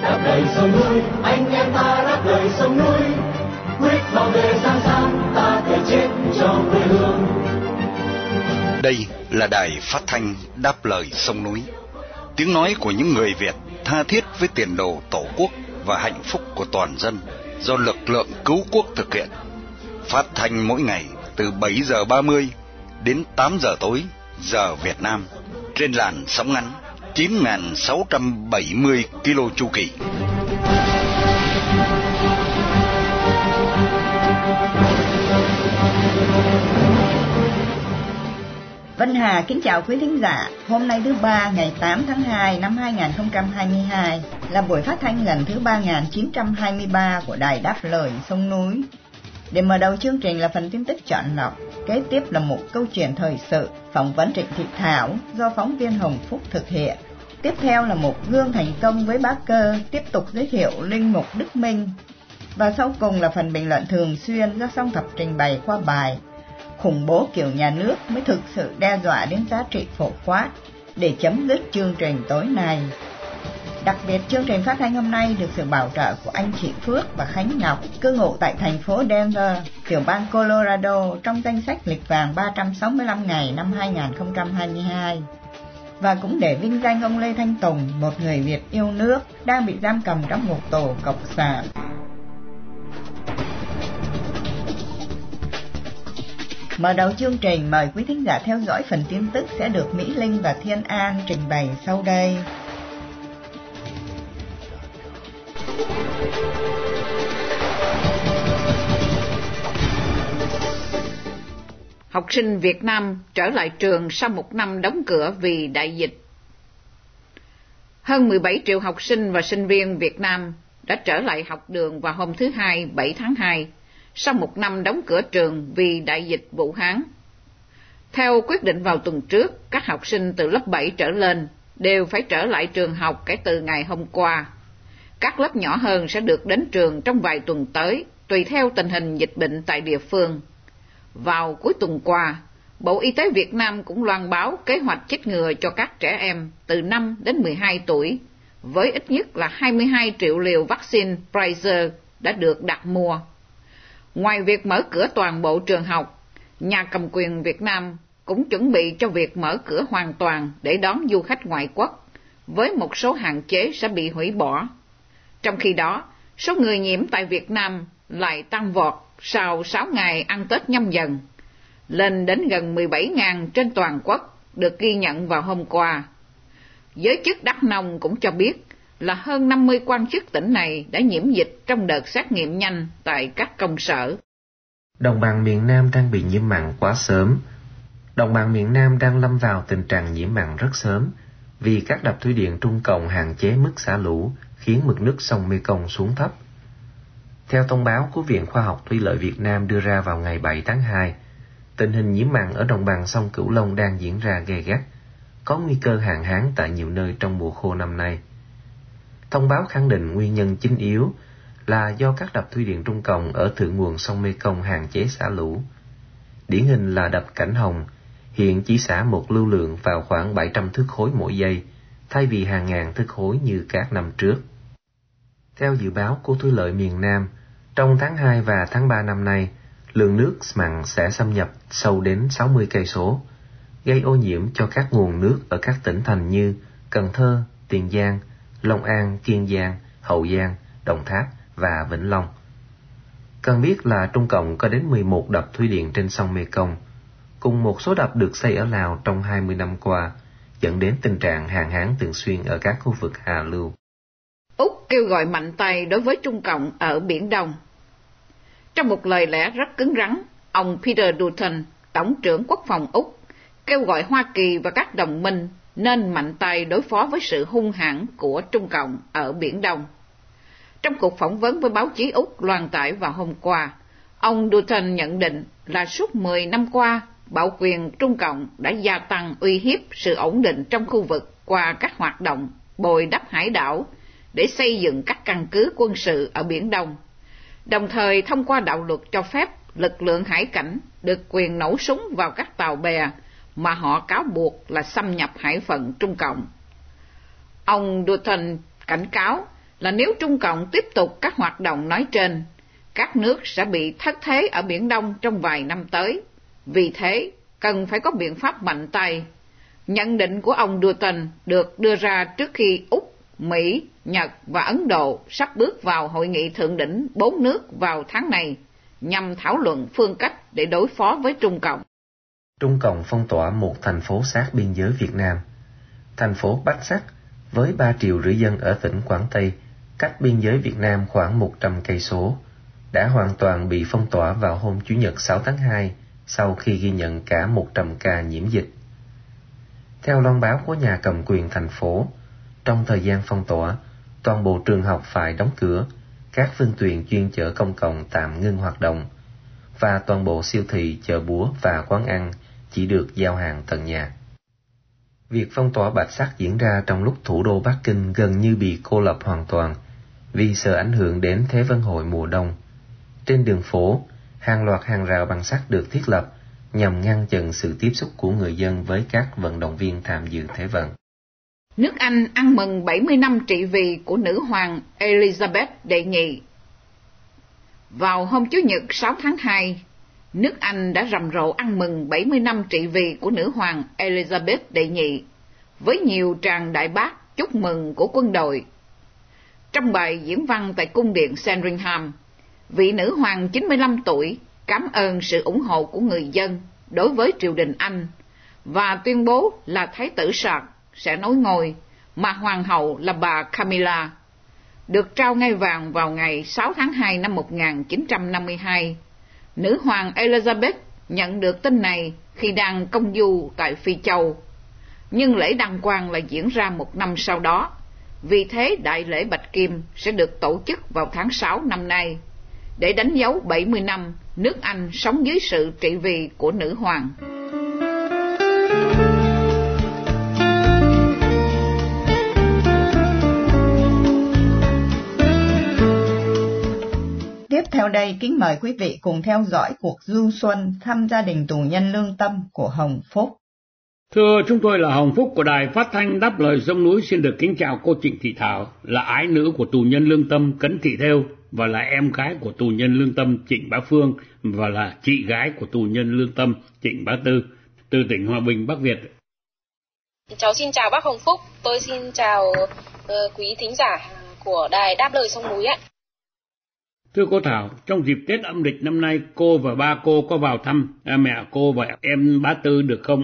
đáp lời sông núi, anh em ta đáp lời sông núi, quyết bảo vệ Giang San, ta thể chết cho quê hương. Đây là đài phát thanh Đáp lời sông núi, tiếng nói của những người Việt tha thiết với tiền đồ tổ quốc và hạnh phúc của toàn dân, do lực lượng cứu quốc thực hiện. Phát thanh mỗi ngày từ 7:30 đến 8 giờ tối giờ Việt Nam trên làn sóng ngắn 9.670 km chu kỳ. Vân Hà kính chào quý thính giả. Hôm nay thứ Ba ngày 8 tháng 2 năm 2022 là buổi phát thanh lần thứ 3923 của Đài Đáp lời sông núi. Để mở đầu chương trình là phần tin tức chọn lọc, kế tiếp là một câu chuyện thời sự, phỏng vấn Trịnh Thị Thảo do phóng viên Hồng Phúc thực hiện. Tiếp theo là một gương thành công với bá Cơ, tiếp tục giới thiệu linh mục Đức Minh. Và sau cùng là phần bình luận thường xuyên do Song Thập trình bày qua bài Khủng bố kiểu nhà nước mới thực sự đe dọa đến giá trị phổ quát, để chấm dứt chương trình tối nay. Đặc biệt chương trình phát thanh hôm nay được sự bảo trợ của anh chị Phước và Khánh Ngọc, cư ngụ tại thành phố Denver, tiểu bang Colorado, trong danh sách lịch vàng 365 ngày năm 2022. Và cũng để vinh danh ông Lê Thanh Tùng, một người Việt yêu nước đang bị giam cầm trong ngục tù cộng sản. Mở đầu chương trình, mời quý thính giả theo dõi phần tin tức sẽ được Mỹ Linh và Thiên An trình bày sau đây. Học sinh Việt Nam trở lại trường sau một năm đóng cửa vì đại dịch. Hơn 17 triệu học sinh và sinh viên Việt Nam đã trở lại học đường vào hôm thứ Hai 7 tháng 2, sau một năm đóng cửa trường vì đại dịch Vũ Hán. Theo quyết định vào tuần trước, các học sinh từ lớp 7 trở lên đều phải trở lại trường học kể từ ngày hôm qua. Các lớp nhỏ hơn sẽ được đến trường trong vài tuần tới, tùy theo tình hình dịch bệnh tại địa phương. Vào cuối tuần qua, Bộ Y tế Việt Nam cũng loan báo kế hoạch chích ngừa cho các trẻ em từ 5 đến 12 tuổi, với ít nhất là 22 triệu liều vaccine Pfizer đã được đặt mua. Ngoài việc mở cửa toàn bộ trường học, nhà cầm quyền Việt Nam cũng chuẩn bị cho việc mở cửa hoàn toàn để đón du khách ngoại quốc, với một số hạn chế sẽ bị hủy bỏ. Trong khi đó, số người nhiễm tại Việt Nam lại tăng vọt sau 6 ngày ăn Tết Nhâm Dần, lên đến gần 17.000 trên toàn quốc, được ghi nhận vào hôm qua. Giới chức Đắk Nông cũng cho biết là hơn 50 quan chức tỉnh này đã nhiễm dịch trong đợt xét nghiệm nhanh tại các công sở. Đồng bằng miền Nam đang bị nhiễm mặn quá sớm. Đồng bằng miền Nam đang lâm vào tình trạng nhiễm mặn rất sớm vì các đập thủy điện Trung Cộng hạn chế mức xả lũ, khiến mực nước sông Mekong xuống thấp. Theo thông báo của Viện Khoa học Thủy lợi Việt Nam đưa ra vào ngày 7 tháng 2, tình hình nhiễm mặn ở đồng bằng sông Cửu Long đang diễn ra gay gắt, có nguy cơ hạn hán tại nhiều nơi trong mùa khô năm nay. Thông báo khẳng định nguyên nhân chính yếu là do các đập thủy điện Trung Cộng ở thượng nguồn sông Mekong hạn chế xả lũ. Điển hình là đập Cảnh Hồng, hiện chỉ xả một lưu lượng vào khoảng 700 thước khối mỗi giây, thay vì hàng ngàn thước khối như các năm trước. Theo dự báo của Thủy lợi miền Nam, trong tháng 2 và tháng 3 năm nay, lượng nước mặn sẽ xâm nhập sâu đến 60 cây số, gây ô nhiễm cho các nguồn nước ở các tỉnh thành như Cần Thơ, Tiền Giang, Long An, Kiên Giang, Hậu Giang, Đồng Tháp và Vĩnh Long. Cần biết là Trung Cộng có đến 11 đập thủy điện trên sông Mekong, cùng một số đập được xây ở Lào trong 20 năm qua, dẫn đến tình trạng hạn hán thường xuyên ở các khu vực hạ lưu. Úc kêu gọi mạnh tay đối với Trung Cộng ở Biển Đông. Trong một lời lẽ rất cứng rắn, ông Peter Dutton, Tổng trưởng Quốc phòng Úc, kêu gọi Hoa Kỳ và các đồng minh nên mạnh tay đối phó với sự hung hãn của Trung Cộng ở Biển Đông. Trong cuộc phỏng vấn với báo chí Úc loan tải vào hôm qua, ông Dutton nhận định là suốt 10 năm qua, bảo quyền Trung Cộng đã gia tăng uy hiếp sự ổn định trong khu vực qua các hoạt động bồi đắp hải đảo để xây dựng các căn cứ quân sự ở Biển Đông, đồng thời thông qua đạo luật cho phép lực lượng hải cảnh được quyền nổ súng vào các tàu bè mà họ cáo buộc là xâm nhập hải phận Trung Cộng. Ông Dutton cảnh cáo là nếu Trung Cộng tiếp tục các hoạt động nói trên, các nước sẽ bị thất thế ở Biển Đông trong vài năm tới. Vì thế, cần phải có biện pháp mạnh tay. Nhận định của ông Dutton được đưa ra trước khi Úc, Mỹ, Nhật và Ấn Độ sắp bước vào hội nghị thượng đỉnh 4 nước vào tháng này nhằm thảo luận phương cách để đối phó với Trung Cộng. Trung Cộng phong tỏa một thành phố sát biên giới Việt Nam. Thành phố Bách Sắc với 3,5 triệu dân ở tỉnh Quảng Tây, cách biên giới Việt Nam khoảng 100 cây số, đã hoàn toàn bị phong tỏa vào hôm Chủ nhật 6 tháng 2 sau khi ghi nhận cả 100 ca nhiễm dịch. Theo loan báo của nhà cầm quyền thành phố, trong thời gian phong tỏa, toàn bộ trường học phải đóng cửa, các phương tiện chuyên chở công cộng tạm ngưng hoạt động, và toàn bộ siêu thị, chợ búa và quán ăn chỉ được giao hàng tận nhà. Việc phong tỏa Bạch Sắc diễn ra trong lúc thủ đô Bắc Kinh gần như bị cô lập hoàn toàn vì sợ ảnh hưởng đến Thế vận hội mùa đông. Trên đường phố, hàng loạt hàng rào bằng sắt được thiết lập nhằm ngăn chặn sự tiếp xúc của người dân với các vận động viên tham dự Thế vận. Nước Anh ăn mừng 70 năm trị vì của nữ hoàng Elizabeth đệ nhị. Vào hôm Chủ nhật 6 tháng 2, nước Anh đã rầm rộ ăn mừng 70 năm trị vì của nữ hoàng Elizabeth đệ nhị, với nhiều tràng đại bác chúc mừng của quân đội. Trong bài diễn văn tại cung điện Sandringham, vị nữ hoàng 95 tuổi cảm ơn sự ủng hộ của người dân đối với triều đình Anh và tuyên bố là Thái tử Charles sẽ nối ngôi, mà hoàng hậu là bà Camilla được trao ngai vàng vào ngày 6 tháng 2 năm 1952. Nữ hoàng Elizabeth nhận được tin này khi đang công du tại Phi Châu, nhưng lễ đăng quang lại diễn ra một năm sau đó. Vì thế đại lễ Bạch Kim sẽ được tổ chức vào tháng 6 năm nay, để đánh dấu 70 năm nước Anh sống dưới sự trị vì của nữ hoàng. Tiếp theo đây, kính mời quý vị cùng theo dõi cuộc du xuân thăm gia đình tù nhân lương tâm của Hồng Phúc. Thưa, chúng tôi là Hồng Phúc của Đài Phát thanh Đáp Lời Sông Núi, xin được kính chào cô Trịnh Thị Thảo, là ái nữ của tù nhân lương tâm Cấn Thị Thêu và là em gái của tù nhân lương tâm Trịnh Bá Phương và là chị gái của tù nhân lương tâm Trịnh Bá Tư, từ tỉnh Hòa Bình, Bắc Việt. Cháu xin chào bác Hồng Phúc, tôi xin chào quý thính giả của Đài Đáp Lời Sông Núi ạ. Thưa cô Thảo, trong dịp Tết âm lịch năm nay, cô và ba cô có vào thăm mẹ cô và em Bá Tư được không?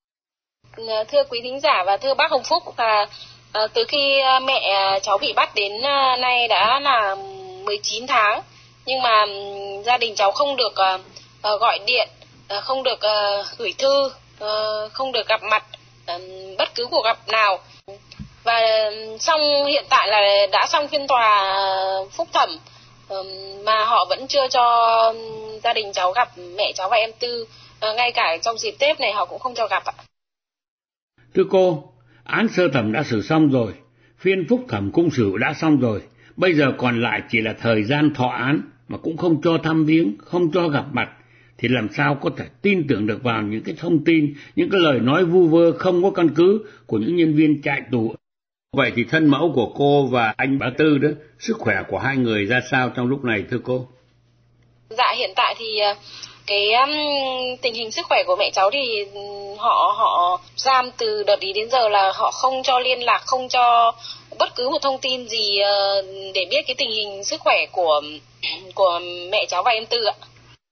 Thưa quý thính giả và thưa bác Hồng Phúc, từ khi mẹ cháu bị bắt đến nay đã là 19 tháng, nhưng mà gia đình cháu không được gọi điện, không được gửi thư, không được gặp mặt bất cứ cuộc gặp nào. Và xong hiện tại là đã xong phiên tòa phúc thẩm, mà họ vẫn chưa cho gia đình cháu gặp mẹ cháu và em Tư, ngay cả trong dịp Tết này họ cũng không cho gặp ạ. Thưa cô, án sơ thẩm đã xử xong rồi, phiên phúc thẩm cũng xử đã xong rồi, bây giờ còn lại chỉ là thời gian thọ án mà cũng không cho thăm viếng, không cho gặp mặt, thì làm sao có thể tin tưởng được vào những cái thông tin, những cái lời nói vu vơ không có căn cứ của những nhân viên trại tù. Vậy thì thân mẫu của cô và anh Bá Tư đó, sức khỏe của hai người ra sao trong lúc này thưa cô? Dạ, hiện tại thì cái tình hình sức khỏe của mẹ cháu thì họ giam từ đợt ý đến giờ là họ không cho liên lạc, không cho bất cứ một thông tin gì để biết cái tình hình sức khỏe của mẹ cháu và em Tư ạ.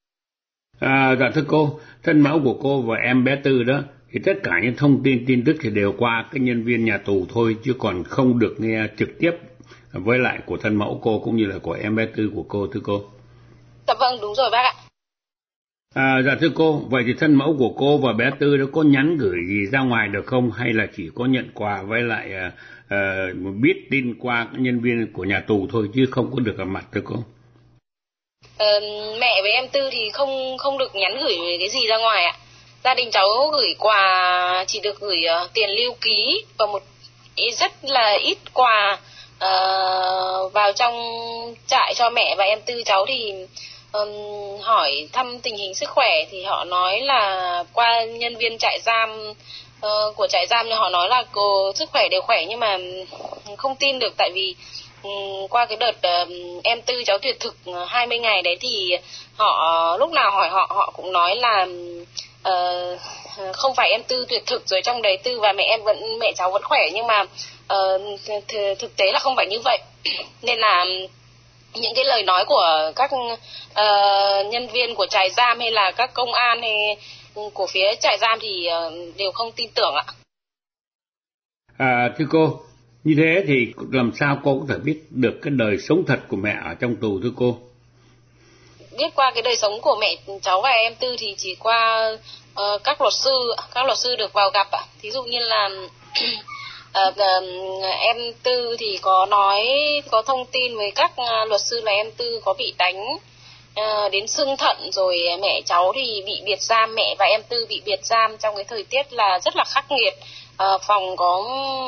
Dạ thưa cô, thân mẫu của cô và em bé Tư đó, thì tất cả những thông tin tức thì đều qua cái nhân viên nhà tù thôi, chứ còn không được nghe trực tiếp với lại của thân mẫu cô cũng như là của em bé Tư của cô thưa cô. Dạ vâng, đúng rồi bác ạ. Dạ thưa cô, vậy thì thân mẫu của cô và bé Tư đó có nhắn gửi gì ra ngoài được không, hay là chỉ có nhận quà với lại biết tin qua nhân viên của nhà tù thôi chứ không có được gặp mặt thưa cô? Mẹ với em Tư thì không được nhắn gửi cái gì ra ngoài ạ. Gia đình cháu gửi quà chỉ được gửi tiền lưu ký và rất là ít quà vào trong trại cho mẹ và em Tư cháu. Thì hỏi thăm tình hình sức khỏe thì họ nói là qua nhân viên trại giam của trại giam, thì họ nói là sức khỏe đều khỏe, nhưng mà không tin được, tại vì qua cái đợt em Tư cháu tuyệt thực 20 ngày đấy thì họ lúc nào hỏi họ cũng nói là không phải em Tư tuyệt thực rồi trong đấy Tư và mẹ cháu vẫn khỏe, nhưng mà thực tế là không phải như vậy. Nên là những cái lời nói của các nhân viên của trại giam hay là các công an hay của phía trại giam thì đều không tin tưởng ạ. Thưa cô, như thế thì làm sao cô có thể biết được cái đời sống thật của mẹ ở trong tù thưa cô? Biết qua cái đời sống của mẹ cháu và em Tư thì chỉ qua các luật sư được vào gặp ạ. Thí dụ như là em Tư thì có thông tin với các luật sư là em Tư có bị đánh đến xương thận, rồi mẹ cháu thì bị biệt giam, mẹ và em Tư bị biệt giam trong cái thời tiết là rất là khắc nghiệt, phòng có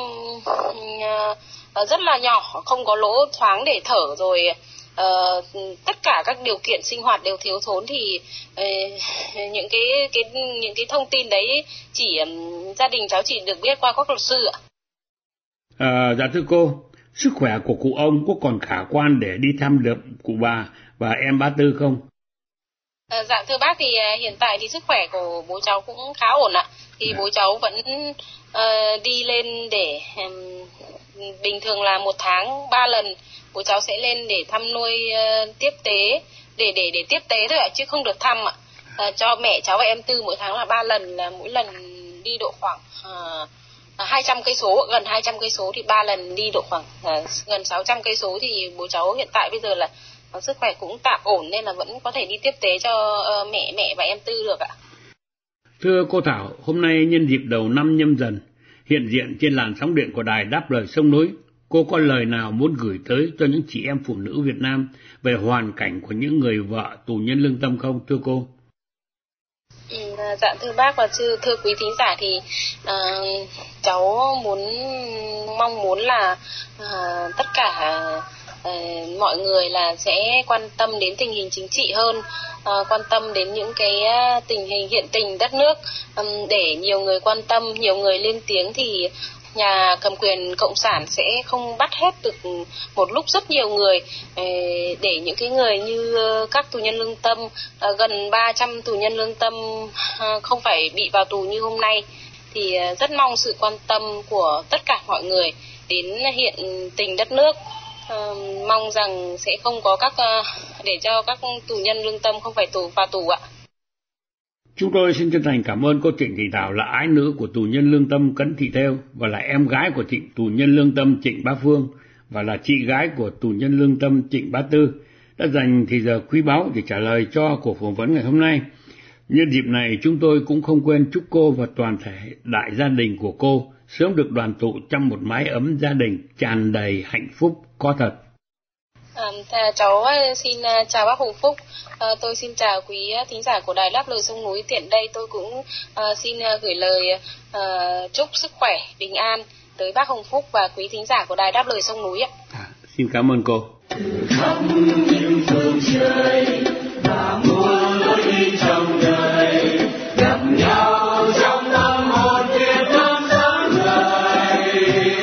rất là nhỏ, không có lỗ thoáng để thở, rồi tất cả các điều kiện sinh hoạt đều thiếu thốn. Thì những cái thông tin đấy gia đình cháu chỉ được biết qua các luật sư ạ. Dạ thưa cô, sức khỏe của cụ ông có còn khả quan để đi thăm được cụ bà và em Bá Tư không? Dạ thưa bác, thì hiện tại thì sức khỏe của bố cháu cũng khá ổn ạ. Thì bố cháu vẫn đi lên để bình thường là 1 tháng 3 lần bố cháu sẽ lên để thăm nuôi tiếp tế, để tiếp tế thôi ạ, chứ không được thăm ạ. Cho mẹ cháu và em Tư mỗi tháng là 3 lần, là mỗi lần đi độ khoảng 200 cây số, gần 200 cây số thì 3 lần đi độ khoảng gần 600 cây số. Thì bố cháu hiện tại bây giờ là sức khỏe cũng tạm ổn nên là vẫn có thể đi tiếp tế cho mẹ và em Tư được ạ. Thưa cô Thảo, hôm nay nhân dịp đầu năm Nhâm Dần, hiện diện trên làn sóng điện của đài Đáp Lời Sông Núi, cô có lời nào muốn gửi tới cho những chị em phụ nữ Việt Nam về hoàn cảnh của những người vợ tù nhân lương tâm không thưa cô? Dạ thưa bác và thưa quý thính giả, thì cháu mong muốn là tất cả mọi người là sẽ quan tâm đến tình hình chính trị hơn, quan tâm đến những cái tình hình hiện tình đất nước, để nhiều người quan tâm, nhiều người lên tiếng thì nhà cầm quyền cộng sản sẽ không bắt hết được một lúc rất nhiều người, để những cái người như các tù nhân lương tâm, gần 300 tù nhân lương tâm không phải bị vào tù như hôm nay. Thì rất mong sự quan tâm của tất cả mọi người đến hiện tình đất nước, mong rằng sẽ không có để cho các tù nhân lương tâm không phải vào tù ạ. Chúng tôi xin chân thành cảm ơn cô Trịnh Thị Thảo, là ái nữ của tù nhân lương tâm Cấn Thị Thêu và là em gái của tù nhân lương tâm Trịnh Bá Phương và là chị gái của tù nhân lương tâm Trịnh Bá Tư, đã dành thời giờ quý báu để trả lời cho cuộc phỏng vấn ngày hôm nay. Nhân dịp này chúng tôi cũng không quên chúc cô và toàn thể đại gia đình của cô sớm được đoàn tụ trong một mái ấm gia đình tràn đầy hạnh phúc có thật. Cháu xin chào bác Hùng Phúc, tôi xin chào quý thính giả của đài Đáp Lời Sông Núi. Tiện đây tôi cũng xin gửi lời chúc sức khỏe, bình an tới bác Hùng Phúc và quý thính giả của đài Đáp Lời Sông Núi ạ. Xin cảm ơn cô. Những phương trời và muôn lối đi trong đời, gặp nhau trong tâm hồn Việt Nam sáng ngời.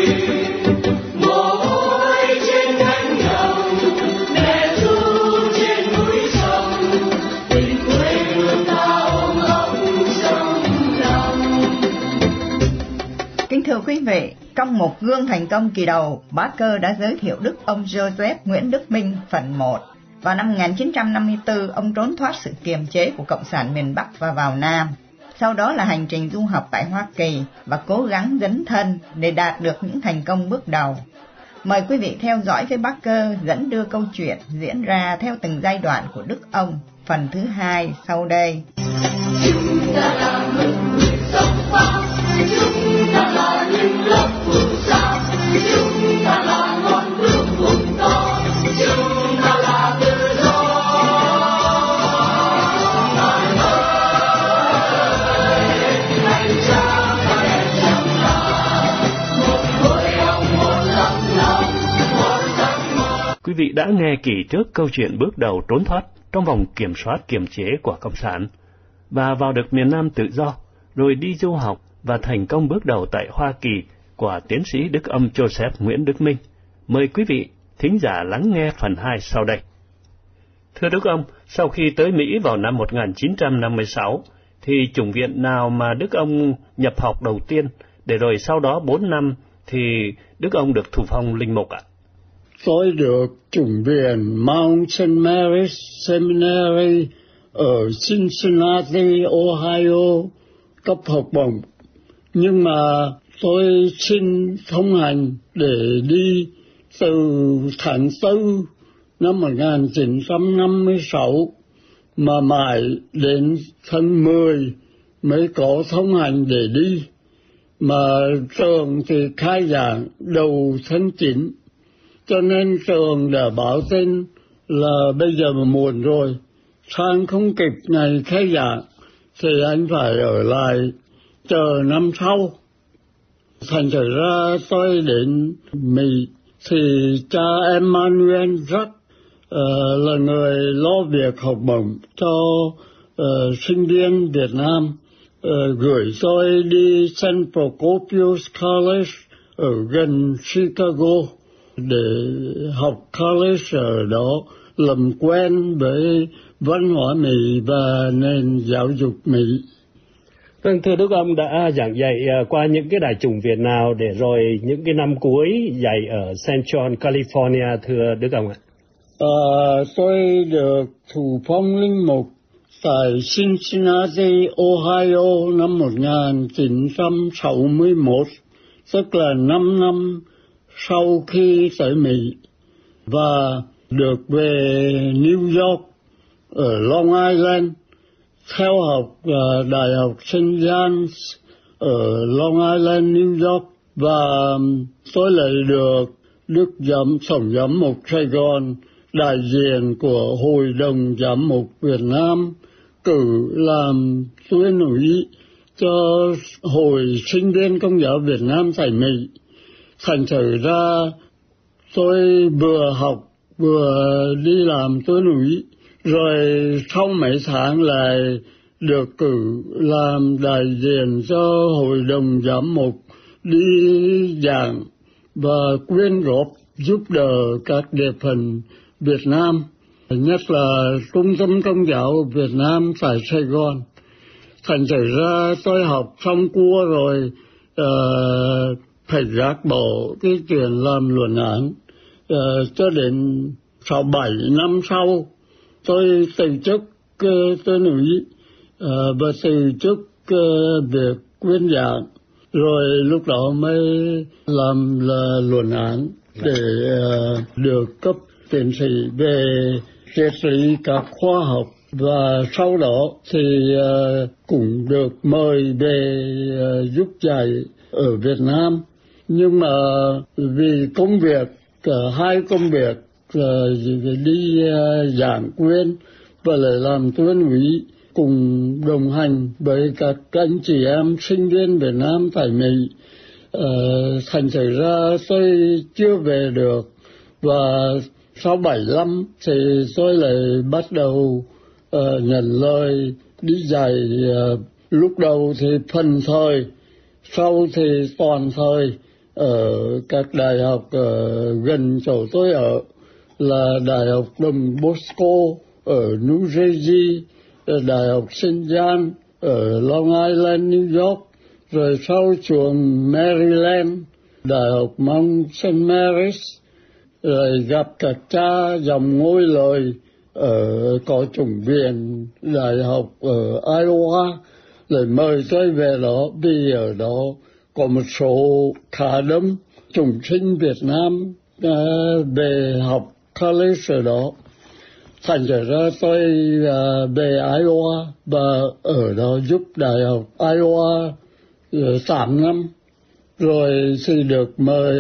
Mỗi trên cánh đồng, mẹ ru trên núi sông, tình quê hương ta ôm ấp trong lòng. Kính thưa quý vị, trong một gương thành công kỳ đầu, Bá Cơ đã giới thiệu đức ông Joseph Nguyễn Đức Minh phần 1. Vào năm 1954, ông trốn thoát sự kiềm chế của Cộng sản miền Bắc và vào Nam. Sau đó là hành trình du học tại Hoa Kỳ và cố gắng dấn thân để đạt được những thành công bước đầu. Mời quý vị theo dõi với Bá Cơ dẫn đưa câu chuyện diễn ra theo từng giai đoạn của đức ông, phần thứ 2 sau đây. Chúng ta là người sống Pháp, chúng ta là những lớp phù sa, chúng ta là ngọn lửa vùng to, chúng ta là tự do. Ngàn ơi, hành trang ta đẹp chẳng là một khối óc, một tấm lòng, một giấc mơ. Quý vị đã nghe kỳ trước câu chuyện bước đầu trốn thoát trong vòng kiểm soát kiềm chế của Cộng sản và vào được miền Nam tự do, rồi đi du học và thành công bước đầu tại Hoa Kỳ của tiến sĩ đức ông Joseph Nguyễn Đức Minh. Mời quý vị thính giả lắng nghe phần 2 sau đây. Thưa Đức ông, sau khi tới Mỹ vào năm 1956, thì chủng viện nào mà Đức ông nhập học đầu tiên, để rồi sau đó 4 năm thì Đức ông được thụ phong linh mục ạ? Tôi được chủng viện Mount St. Mary's Seminary ở Cincinnati, Ohio cấp học bổng. Nhưng mà tôi xin thông hành để đi từ tháng 4 năm 1956 mà mãi đến tháng 10 mới có thông hành để đi. Mà trường thì khai giảng đầu tháng 9, cho nên trường đã báo tin là bây giờ mà muộn rồi, sang không kịp ngày khai giảng thì anh phải ở lại chờ năm sau. Thành thử ra tôi đến Mỹ thì cha Emmanuel Jack là người lo việc học bổng cho sinh viên Việt Nam, gửi tôi đi St. Procopius College ở gần Chicago để học college ở đó, làm quen với văn hóa Mỹ và nền giáo dục Mỹ. Vâng, thưa Đức ông, đã giảng dạy qua những cái đại chủng viện nào để rồi những cái năm cuối dạy ở St. John, California, thưa Đức ông ạ? Tôi được thụ phong linh mục tại Cincinnati, Ohio năm 1961, tức là 5 năm sau khi tới Mỹ, và được về New York ở Long Island theo học Đại học St. John's ở Long Island, New York, và tôi lại được Đức Tổng giám mục Sài Gòn, đại diện của Hội đồng Giám mục Việt Nam, cử làm tuyên úy cho Hội Sinh viên Công giáo Việt Nam tại Mỹ. Thành thử ra tôi vừa học vừa đi làm tuyên úy, rồi sau mấy tháng lại được cử làm đại diện cho Hội đồng Giám mục đi giảng và quyên góp giúp đỡ các địa phận Việt Nam, nhất là Trung tâm Công giáo Việt Nam tại Sài Gòn. Thành thử ra tôi học xong cua rồi phải gác bỏ cái chuyện làm luận án, cho đến 6-7 năm sau tôi từ chức tuyên úy và từ chức việc quyên giảng, rồi lúc đó mới làm là luận án để được cấp tiến sĩ về triết lý các khoa học, và sau đó thì cũng được mời về giúp dạy ở Việt Nam. Nhưng mà vì công việc, hai công việc, đi giảng quyên và lại làm tuyên úy cùng đồng hành với các anh chị em sinh viên Việt Nam tại Mỹ, thành thử ra tôi chưa về được, và sau 7 năm thì tôi lại bắt đầu nhận lời đi dạy, lúc đầu thì phần thời, sau thì toàn thời ở các đại học gần chỗ tôi ở, là Đại học Đồng Bosco ở New Jersey, Đại học St. John ở Long Island, New York, rồi sau xuống Maryland, Đại học Mount St. Mary's, rồi gặp các cha dòng ngôi lời ở có chủng viện Đại học ở Iowa, rồi mời tôi về đó vì ở đó có một số khá đông chủng sinh Việt Nam về học college ở đó. Thành ra tôi về Iowa và ở đó giúp Đại học Iowa 8 năm, rồi thì được mời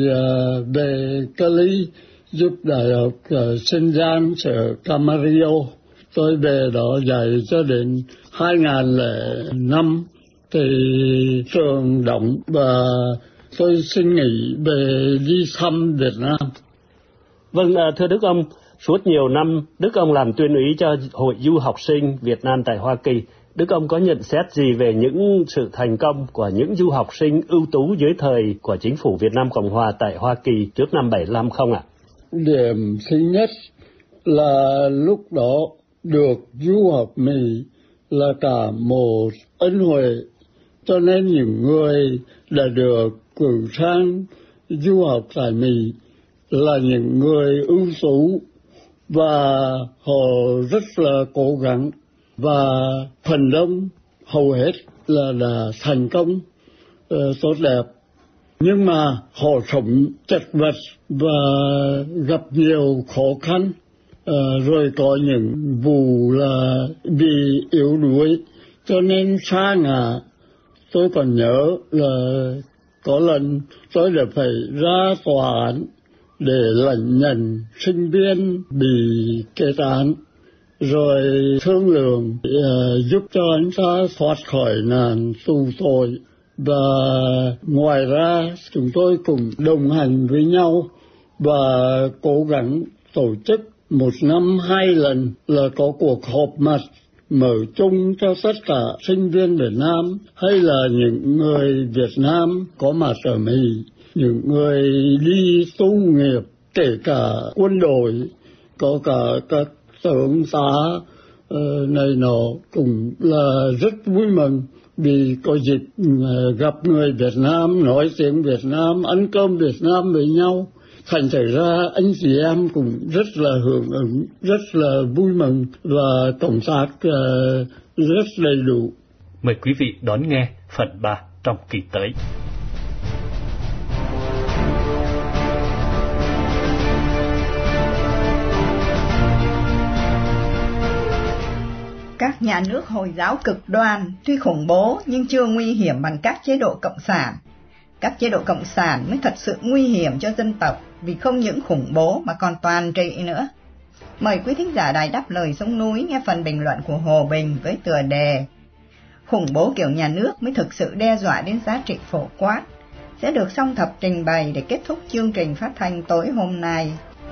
về Cali giúp Đại học St. John's ở Camarillo. Tôi về đó dạy cho đến 2005 thì trường đóng và tôi xin nghỉ về đi thăm Việt Nam. Vâng, thưa Đức ông, suốt nhiều năm Đức ông làm tuyên úy cho Hội Du học sinh Việt Nam tại Hoa Kỳ. Đức ông có nhận xét gì về những sự thành công của những du học sinh ưu tú dưới thời của chính phủ Việt Nam Cộng Hòa tại Hoa Kỳ trước năm 75 không ạ? điểm thứ nhất là lúc đó được du học Mỹ là cả một ân huệ, cho nên những người đã được cử sang du học tại Mỹ là những người ưu tú và họ rất là cố gắng, và phần đông hầu hết là đã thành công tốt đẹp. Nhưng mà họ sống chật vật và gặp nhiều khó khăn, rồi có những vụ là bị yếu đuối cho nên sa ngã. Tôi còn nhớ là có lần tôi đã phải ra tòa án để lãnh nhận sinh viên bị kết án, rồi thương lượng giúp cho anh ta thoát khỏi nạn tù tội. Và ngoài ra chúng tôi cùng đồng hành với nhau và cố gắng tổ chức một năm 2 lần là có cuộc họp mặt mở chung cho tất cả sinh viên Việt Nam hay là những người Việt Nam có mặt ở Mỹ, những người đi tu nghiệp, kể cả quân đội, có cả các tướng tá này nọ, cũng là rất vui mừng vì có dịp gặp người Việt Nam, nói tiếng Việt Nam, ăn cơm Việt Nam với nhau. Thành thử ra anh chị em cũng rất là hưởng ứng, rất là vui mừng và công tác rất đầy đủ. Mời quý vị đón nghe phần 3 trong kỳ tới. Các nhà nước Hồi giáo cực đoan tuy khủng bố nhưng chưa nguy hiểm bằng các chế độ cộng sản. Các chế độ cộng sản mới thật sự nguy hiểm cho dân tộc vì không những khủng bố mà còn toàn trị nữa. Mời quý thính giả Đài Đáp Lời Sông Núi nghe phần bình luận của Hồ Bình với tựa đề Khủng bố kiểu nhà nước mới thực sự đe dọa đến giá trị phổ quát, sẽ được Song Thập trình bày để kết thúc chương trình phát thanh tối hôm nay.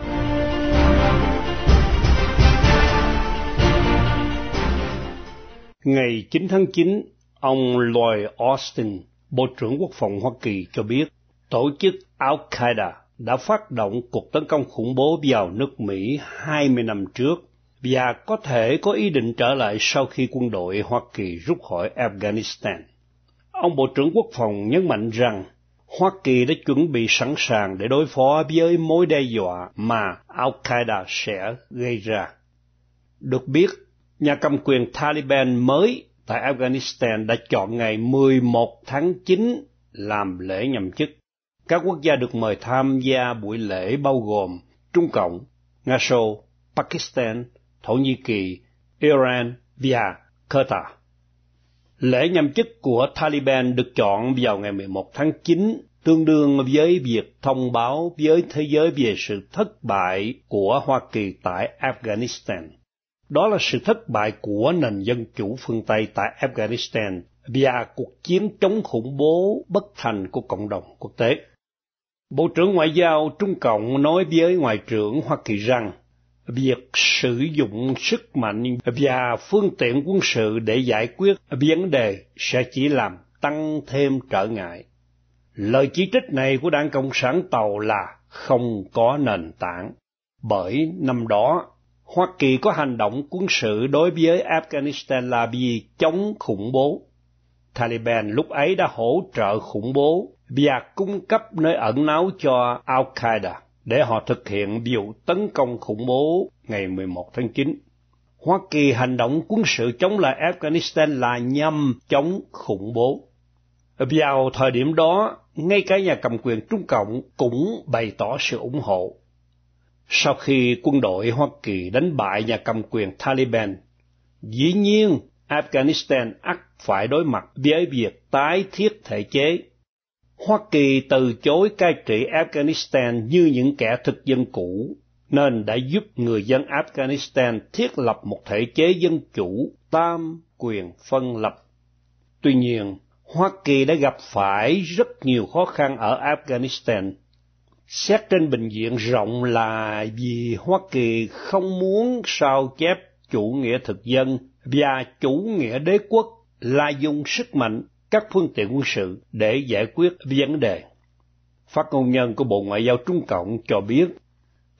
Ngày 9 tháng 9, ông Lloyd Austin, Bộ trưởng Quốc phòng Hoa Kỳ cho biết tổ chức Al-Qaeda đã phát động cuộc tấn công khủng bố vào nước Mỹ 20 năm trước và có thể có ý định trở lại sau khi quân đội Hoa Kỳ rút khỏi Afghanistan. Ông Bộ trưởng Quốc phòng nhấn mạnh rằng Hoa Kỳ đã chuẩn bị sẵn sàng để đối phó với mối đe dọa mà Al-Qaeda sẽ gây ra. Được biết, nhà cầm quyền Taliban mới tại Afghanistan đã chọn ngày 11 tháng 9 làm lễ nhậm chức. Các quốc gia được mời tham gia buổi lễ bao gồm Trung Cộng, Nga Xô, Pakistan, Thổ Nhĩ Kỳ, Iran và Qatar. Lễ nhậm chức của Taliban được chọn vào ngày 11 tháng 9, tương đương với việc thông báo với thế giới về sự thất bại của Hoa Kỳ tại Afghanistan. Đó là sự thất bại của nền dân chủ phương Tây tại Afghanistan và cuộc chiến chống khủng bố bất thành của cộng đồng quốc tế. Bộ trưởng Ngoại giao Trung Cộng nói với Ngoại trưởng Hoa Kỳ rằng việc sử dụng sức mạnh và phương tiện quân sự để giải quyết vấn đề sẽ chỉ làm tăng thêm trở ngại. Lời chỉ trích này của Đảng Cộng sản Tàu là không có nền tảng, bởi năm đó Hoa Kỳ có hành động quân sự đối với Afghanistan là vì chống khủng bố. Taliban lúc ấy đã hỗ trợ khủng bố và cung cấp nơi ẩn náu cho Al-Qaeda để họ thực hiện vụ tấn công khủng bố ngày 11 tháng 9. Hoa Kỳ hành động quân sự chống lại Afghanistan là nhằm chống khủng bố. Vào thời điểm đó, ngay cả nhà cầm quyền Trung Cộng cũng bày tỏ sự ủng hộ. Sau khi quân đội Hoa Kỳ đánh bại nhà cầm quyền Taliban, dĩ nhiên Afghanistan ắt phải đối mặt với việc tái thiết thể chế. Hoa Kỳ từ chối cai trị Afghanistan như những kẻ thực dân cũ, nên đã giúp người dân Afghanistan thiết lập một thể chế dân chủ tam quyền phân lập. Tuy nhiên, Hoa Kỳ đã gặp phải rất nhiều khó khăn ở Afghanistan. Xét trên bình diện rộng là vì Hoa Kỳ không muốn sao chép chủ nghĩa thực dân và chủ nghĩa đế quốc là dùng sức mạnh, các phương tiện quân sự để giải quyết vấn đề. Phát ngôn nhân của Bộ Ngoại giao Trung Cộng cho biết,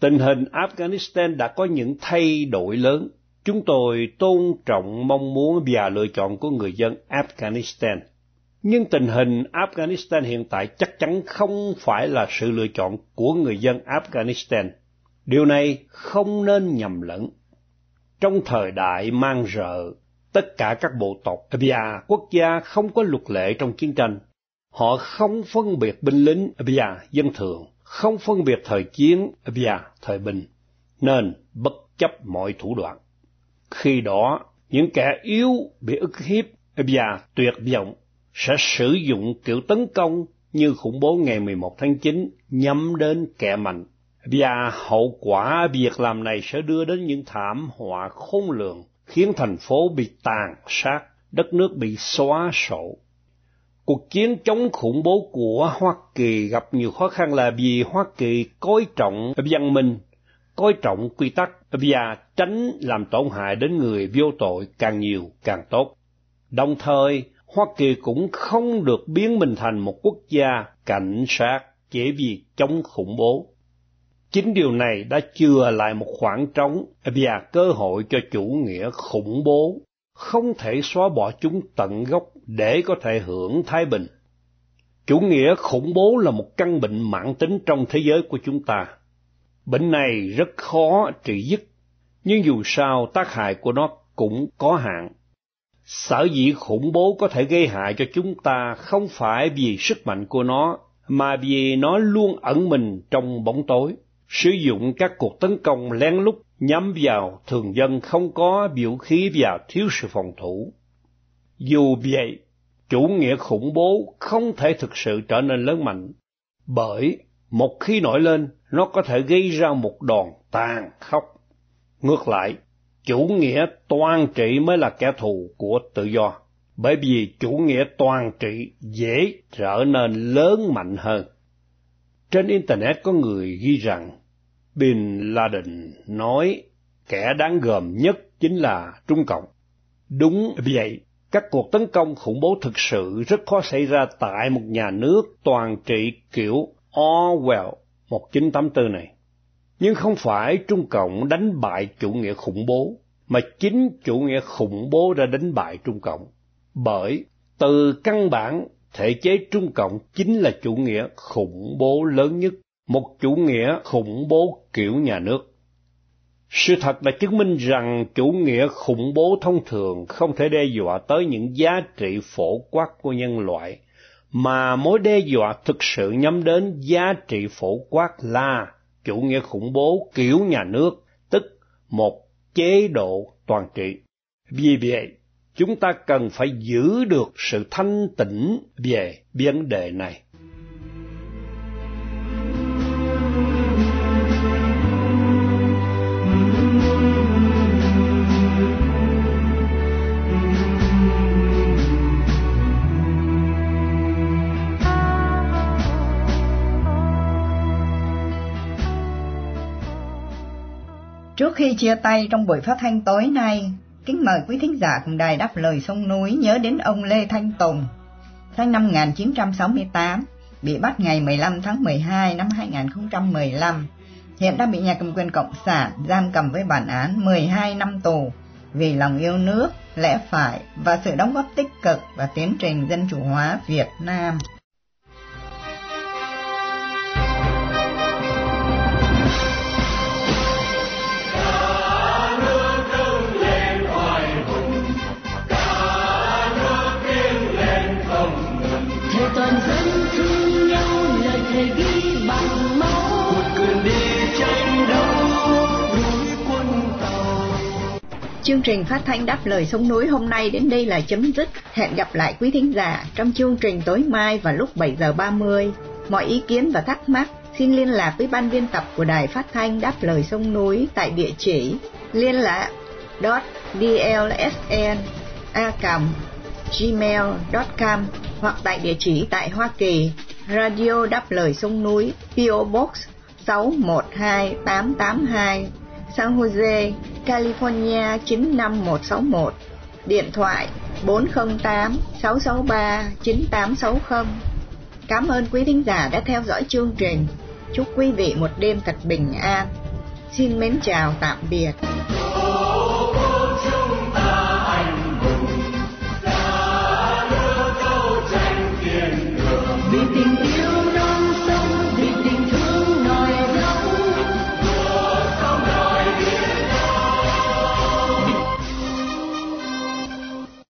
Tình hình Afghanistan đã có những thay đổi lớn. Chúng tôi tôn trọng mong muốn và lựa chọn của người dân Afghanistan. Nhưng tình hình Afghanistan hiện tại chắc chắn không phải là sự lựa chọn của người dân Afghanistan. Điều này không nên nhầm lẫn. Trong thời đại mang rợ, tất cả các bộ tộc và quốc gia không có luật lệ trong chiến tranh. Họ không phân biệt binh lính và dân thường, không phân biệt thời chiến và thời bình, nên bất chấp mọi thủ đoạn. Khi đó, những kẻ yếu bị ức hiếp và tuyệt vọng sẽ sử dụng kiểu tấn công như khủng bố ngày 11 tháng 9 nhắm đến kẻ mạnh, và hậu quả việc làm này sẽ đưa đến những thảm họa khôn lường, khiến thành phố bị tàn sát, đất nước bị xóa sổ. Cuộc chiến chống khủng bố của Hoa Kỳ gặp nhiều khó khăn là vì Hoa Kỳ coi trọng văn minh, coi trọng quy tắc và tránh làm tổn hại đến người vô tội càng nhiều càng tốt. Đồng thời, Hoa Kỳ cũng không được biến mình thành một quốc gia cảnh sát chỉ vì chống khủng bố. Chính điều này đã chừa lại một khoảng trống và cơ hội cho chủ nghĩa khủng bố không thể xóa bỏ chúng tận gốc để có thể hưởng thái bình. Chủ nghĩa khủng bố là một căn bệnh mãn tính trong thế giới của chúng ta. Bệnh này rất khó trị dứt, nhưng dù sao tác hại của nó cũng có hạn. Sở dĩ khủng bố có thể gây hại cho chúng ta không phải vì sức mạnh của nó, mà vì nó luôn ẩn mình trong bóng tối, sử dụng các cuộc tấn công lén lút nhắm vào thường dân không có vũ khí và thiếu sự phòng thủ. Dù vậy, chủ nghĩa khủng bố không thể thực sự trở nên lớn mạnh, bởi một khi nổi lên, nó có thể gây ra một đòn tàn khốc. Ngược lại, chủ nghĩa toàn trị mới là kẻ thù của tự do, bởi vì chủ nghĩa toàn trị dễ trở nên lớn mạnh hơn. Trên Internet có người ghi rằng Bin Laden nói kẻ đáng gờm nhất chính là Trung Cộng. Đúng vậy, các cuộc tấn công khủng bố thực sự rất khó xảy ra tại một nhà nước toàn trị kiểu Orwell 1984 này. Nhưng không phải Trung Cộng đánh bại chủ nghĩa khủng bố, mà chính chủ nghĩa khủng bố đã đánh bại Trung Cộng. Bởi từ căn bản, thể chế Trung Cộng chính là chủ nghĩa khủng bố lớn nhất, một chủ nghĩa khủng bố kiểu nhà nước. Sự thật đã chứng minh rằng chủ nghĩa khủng bố thông thường không thể đe dọa tới những giá trị phổ quát của nhân loại, mà mối đe dọa thực sự nhắm đến giá trị phổ quát là chủ nghĩa khủng bố kiểu nhà nước, tức một chế độ toàn trị. Vì vậy, chúng ta cần phải giữ được sự thanh tĩnh về vấn đề này. Trước khi chia tay trong buổi phát thanh tối nay, kính mời quý thính giả cùng Đài Đáp Lời Sông Núi nhớ đến ông Lê Thanh Tùng, sinh năm 1968, bị bắt ngày 15 tháng 12 năm 2015, hiện đang bị nhà cầm quyền Cộng sản giam cầm với bản án 12 năm tù vì lòng yêu nước, lẽ phải và sự đóng góp tích cực vào tiến trình dân chủ hóa Việt Nam. Toàn dân thương nhau lời thề ghi bằng máu, một cường đi tranh đấu núi quân tàu. Chương trình phát thanh Đáp Lời Sông Núi hôm nay đến đây là chấm dứt. Hẹn gặp lại quý thính giả trong chương trình tối mai vào lúc 7 giờ 30. Mọi ý kiến và thắc mắc xin liên lạc với ban biên tập của Đài Phát thanh Đáp Lời Sông Núi tại địa chỉ liên lạc @dlsn@gmail.com hoặc tại địa chỉ tại Hoa Kỳ, Radio Đáp Lời Sông Núi, PO Box 612882, San Jose, California 95161, điện thoại 408-663-9860. Cảm ơn quý thính giả đã theo dõi chương trình. Chúc quý vị một đêm thật bình an. Xin mến chào tạm biệt. Vì tình